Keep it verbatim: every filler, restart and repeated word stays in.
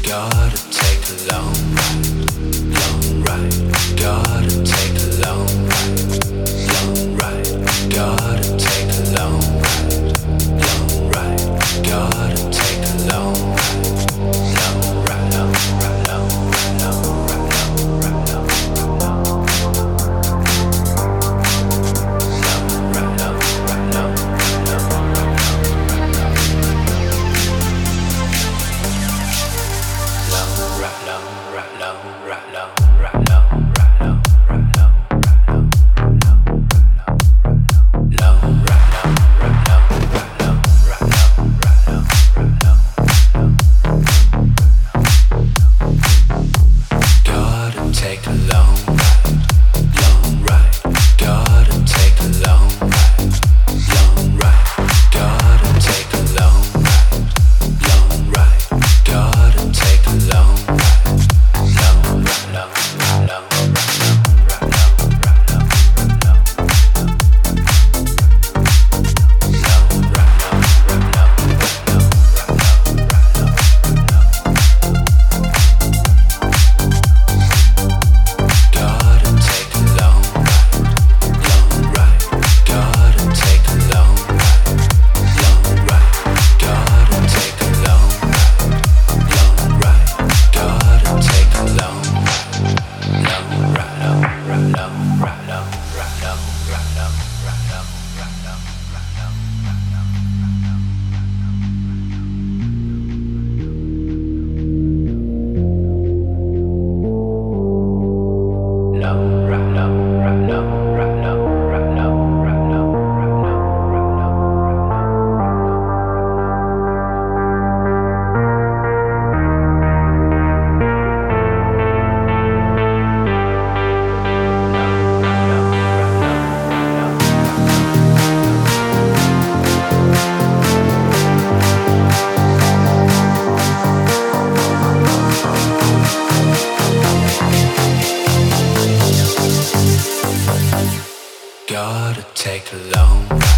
Gotta take a long ride, long ride. Gotta take a long ride, long ride. Gotta take a long ride, long ride. Gotta take a long ride, long ride, long ride, long ride, long ride, long ride, long ride, long ride, long take a long ride, long ride. Gotta take a long ride, long ride. Gotta take a long ride, long ride. Gotta take a long ride, long ride, long ride, long ride, long ride, long ride, long Gotta take a long ride.